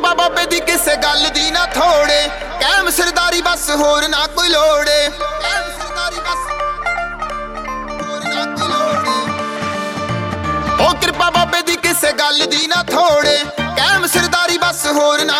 ਕਿਰਪਾ ਬਾਬੇ ਦੀ ਕਿਸੇ ਗੱਲ ਦੀ ਨਾ ਥੋੜੇ, ਕਾਇਮ ਸਰਦਾਰੀ ਬਸ ਹੋਰ ਨਾ ਕੋਈ ਲੋੜੇ, ਕਾਇਮ ਸਰਦਾਰੀ ਬਸ ਹੋਰ ਨਾ ਕੋਈ ਲੋੜੇ। ਉਹ ਕਿਰਪਾ ਬਾਬੇ ਦੀ ਕਿਸੇ ਗੱਲ ਦੀ ਨਾ ਥੋੜੇ, ਕਾਇਮ ਸਰਦਾਰੀ ਬਸ ਹੋਰ ਨਾ